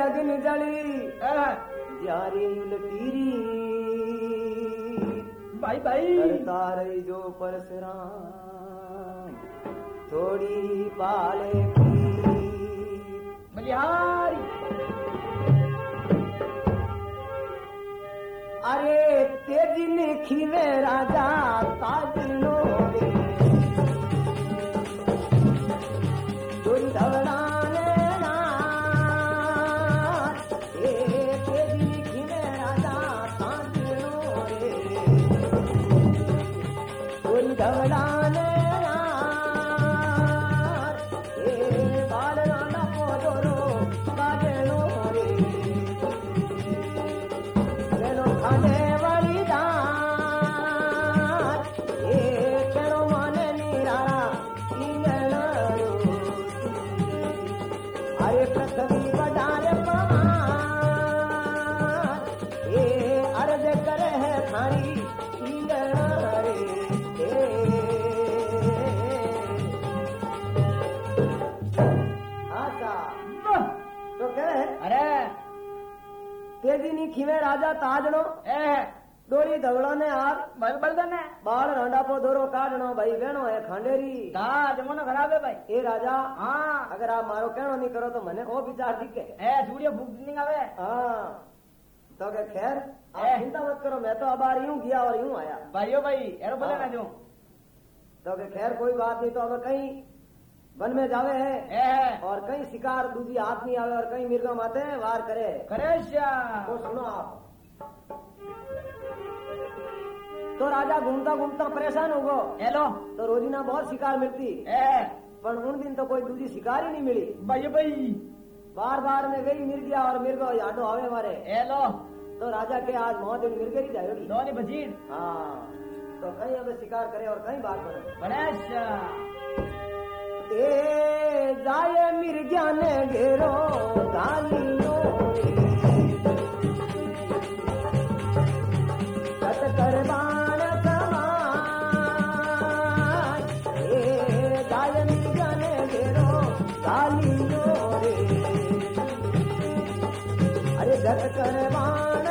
अग्नि जली जारी उलटीरी भाई भाई करता रही जो परशुराम थोड़ी पाले बलिहारी। अरे तेजी ने खीवे राजा ताजनो रे चोरी धवलाने ना तेजी ने खीवे राजा ताजनो रे चोरी धवलाने ना बाल राना पोदरो काजनो रे खाने वाली दान ये करो माने निरारा अरे पृथ्वी बजारे पमान ये अर्ज करे है थारी तो कह अरे तेजी नी खीवे राजा ताजनो डोरी धवड़ो ने आग बलदन है बाल रांडा पो दोरो काटनो भाई बहनो है खांडेरी जमानो खराब है भाई। ए राजा हाँ अगर आप मारो कहनो नहीं करो तो मने ओ विचार दिखे सूर्य फूक नहीं आवे। हाँ तो के खैर आप चिंता मत करो मैं तो अब आ यूं गया और यूं आया भाइयों भाई एरो बोले ना जो तो के खैर कोई बात नहीं तो अब कहीं वन में जावे है और कहीं शिकार दूसरी हाथ नहीं आवे और कहीं मिर्गा माते वार करे तो सुनो आप तो राजा घूमता घूमता परेशान हो गो हेलो तो रोजीना बहुत शिकार मिलती पर उन दिन तो कोई दूसरी शिकार ही नहीं मिली भाई भाई बार बार में गई मिल गया और मिर्गो यादो आवे मारे हेलो तो राजा के आज मौत दिन मिल गई जाएगी दोनी बजीर। हाँ तो कहीं अब शिकार करे और कहीं बात करे ए जाए मिर्गिया ने घेरो गालियों कत करवान समान ए जाए मिर्गिया ने घेरो गालियों रे अरे कत करवान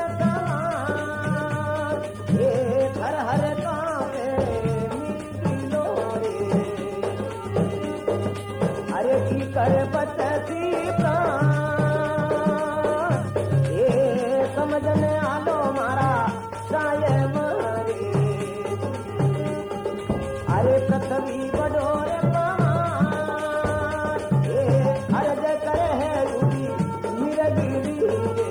समान ए हर हर कांपे मिर्गिलो रे अरे की कर बचती प्राण ये समझने आलो मारा साये मारे अरे पृथ्वी बडोर पमान ये अर्ज करे है रूपी मिरगिरी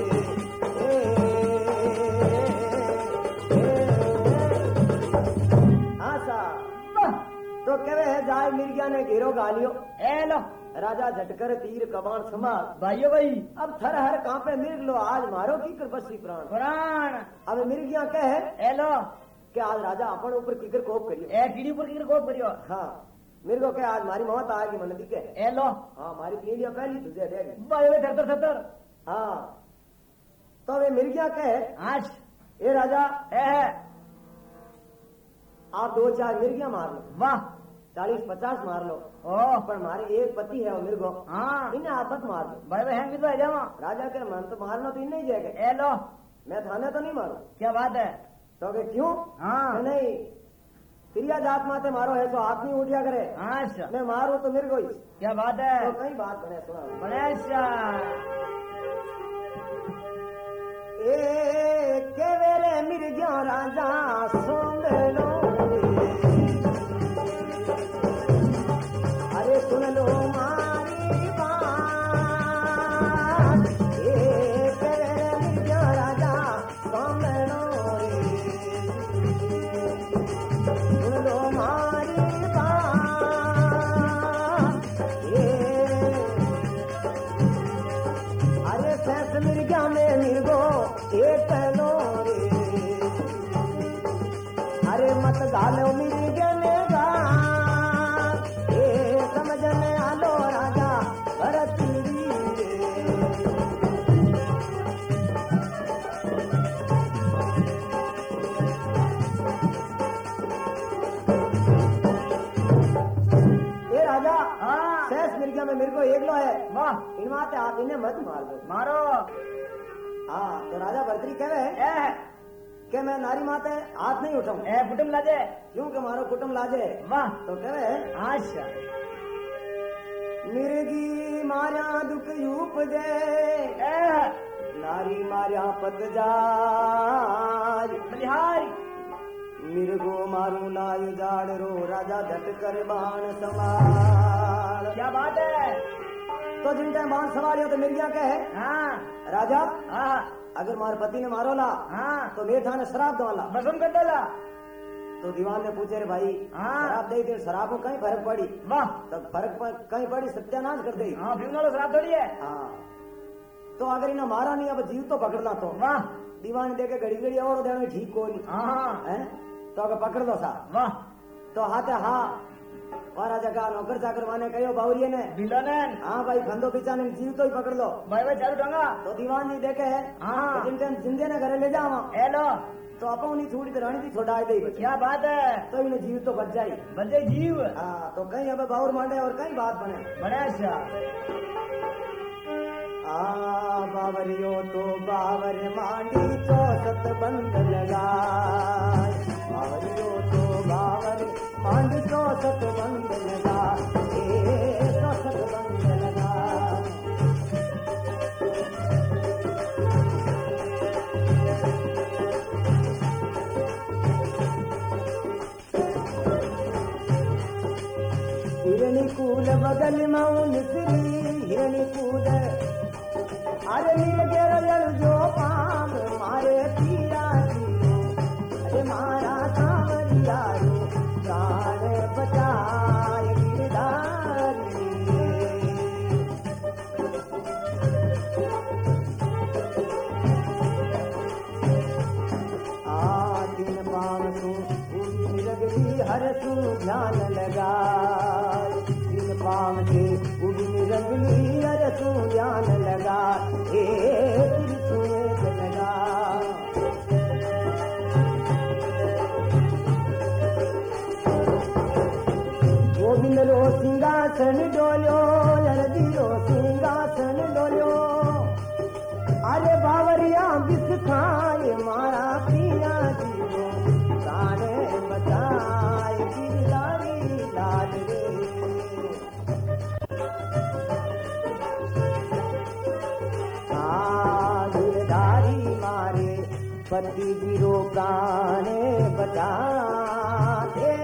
आशा तो कहे है जाए मिर्गिया ने घेरो गालियो हेलो राजा झटकर तीर कबाण संभाल भाइयों भाई अब थर हर कांपे मिर्ग लो आज मारो की कर बसी प्राण प्राण अब मिर्गिया कहे हेलो कि आज राजा अपन ऊपर कीकर कोप करियो कीड़ी ऊपर कीकर कोप करियो। हाँ मिर्गो के आज मारी मौत आएगी मन दिखे हेलो हाँ मारी पीढ़िया पहली तुझे देगी भाई थर हाँ तो वे मिर्गिया कहे आज ये राजा है आप 2-4 मिर्गिया मार लो वाह 40-50 मार लो पर मारे एक पति है वो मिर्गो हाँ इन्हें आप मत मार दो भाई बहन भी तो है जावा राजा के मन तो मारना तो इन्हें ही जाएगा हेलो मैं थाने तो नहीं मारू क्या बात है तो के क्यों हाँ नहीं क्रिया जात माते मारो है तो हाथ नहीं उठिया करे अच्छा मैं मारू तो मिर्गो ही क्या बात है तो कई बात बने सुना बड़े अच्छा ए केवेरे मिर्गिया राजा सुन लो अरे सुन लो मारी बात ए केवेरे मिर्गिया राजा सुन लो सुन लो मारी बात अरे सैस मिर्गिया में मिर्गो एक लो रे दुनिया में मेरे को एकलो है वाह इन माते आप इन्हें मत मार दो। मारो हाँ तो राजा भर्तरी कहे ए कि मैं नारी माते हाथ नहीं उठाऊं ए कुटुम लाजे क्यों कि मारो कुटुम लाजे। वाह तो कहे अच्छा मिर्गी मारा दुख यूप दे ए नारी मारा पत जाय बलिहारी मिर्गो मारू नायु जाड़ रो राजा झट कर बाण संभाल। क्या बात है। तो जिन टाइम बाण संभालियो तो मिर्गिया कहे हाँ राजा हाँ अगर मारे पति ने मारो ला हाँ तो मेरे थाने शराब दवाला बसुम कर देला। तो दीवान ने पूछे रे भाई हाँ। शराब दे दे शराब में कहीं फर्क पड़ी वाह तब कहीं पड़ी सत्यानाश कर दी। हाँ पीने वाला शराब थोड़ी है। हाँ तो अगर इन्हें मारा नहीं अब जीव तो पकड़ना तो वाह दीवान देखे घड़ी घड़ी और देना ठीक को नहीं हाँ है तो अगर पकड़ लो सा वाह तो हाथे हाँ वारा जगह नौकर चाकर माने कहो बावरिये ने बिलोनन हाँ भाई खंदो पीछा ने जीव तो ही पकड़ लो भाई भाई चालू टंगा तो दीवान जी देखे हाँ। जिन टाइम जिंदे ने घरे ले जावा ए लो तो अपन नहीं छूटी तो रानी थी छोड़ा दे बच्चे क्या बात है। तो इन्हें जीव तो बच जाये बंदे जीव हाँ तो कहीं अब बावर मांडे और कहीं बात बने बड़ा अच्छा बावरियो तो बावर मांडी चौसत बंद लगाए बावरियो तो बावर मांडी चौसत बंद लगा चौसत बंद लगा। हिरणी कूल बगल मऊन श्री हिरणी कूल अरे नीलगिर जो पाम मारे पिया अरे मारा सांवरिया प्राण बचाए गिरधारी दिन पाम तू लगली हर तू ध्यान लगा दिन पाम के उड़नी रंगली हर तू ध्यान लगा लगा। गोविंद रो सिंहासन डोलो रो सिंहासन डोलो अरे बावरिया बिस खाए मारा पिया जीवो ताने बचाए गिरधारी लाल रे। गिरधारी मारे पति गिरो प्राणे बचाए।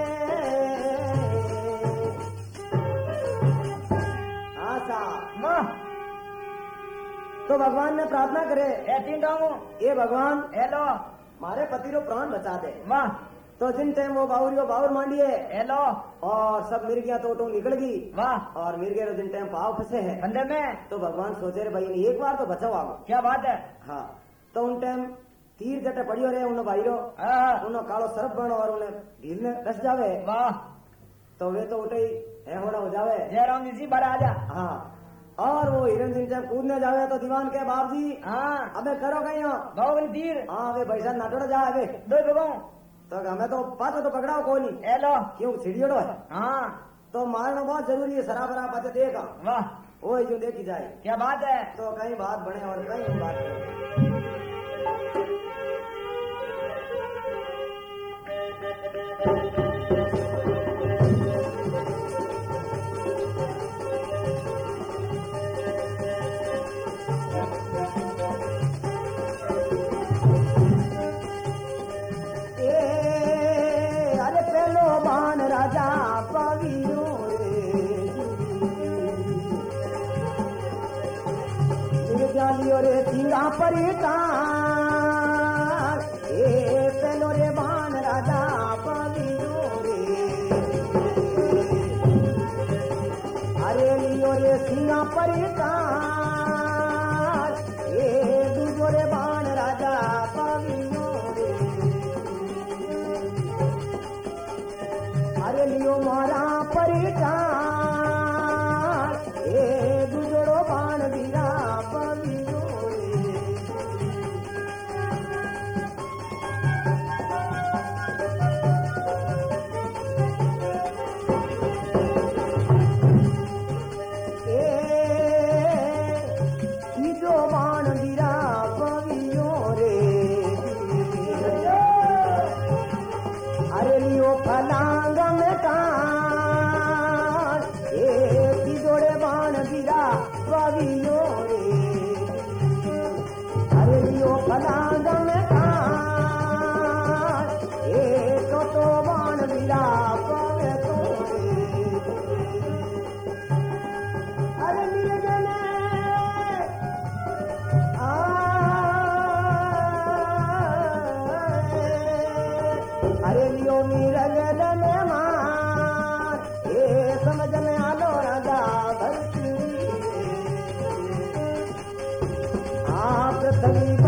तो भगवान ने प्रार्थना करे ये भगवान हेलो मारे पति रो प्राण बचा दे। वाह तो जिन टाइम वो बावरियो बावर मांडिए हेलो और सब मिर्गिया तो निकल गई वाह और मिर्गे रो जिन टाइम पाव फंसे है बंदे में तो भगवान सोचे रे भाई एक बार तो बचाओ आओ। क्या बात है। हाँ तो उन टाइम तीर जटे पड़ियो रहे उन्हें भाई रो उन्हें कालो सरप बनो और उन्हें ढील में रस जावे वाह तो वे तो उठे है होना हो जावे जय राम जी बाहर आ जा। हाँ और वो हिरण जिन टाइम कूदने जावे तो दीवान के बाप जी हाँ अबे करो कहीं बाहुबली तीर हाँ वे भैसा नाटोड़ा जा अबे दो भगवान तो हमें तो पास तो पकड़ाओ कोई नहीं हेलो क्यों छिड़ियोड़ो है। हाँ तो मारना बहुत जरूरी है सराबरा बचे देगा वाह वो जो देखी जाए क्या बात है। तो कहीं बात बने और कहीं बात बने। अरे पहलो बाण राजा पावियो रे रे सिंगा परिता पहलो रे बाण राजा पावियो रे अरे लियो रे सिंगा परिता दूजो रे बाण राजा पावियो रे अरे लियो मारा परिता दूजोड़ो बाण वीरा पावियो रे। पवियो रे अरे लियो फलांग में खान एक तो बाण बिरा पवे तो अरे मिर्गने अरे लियो मिर्गन में मान ये समझ में आलो राजा भरती आप सभी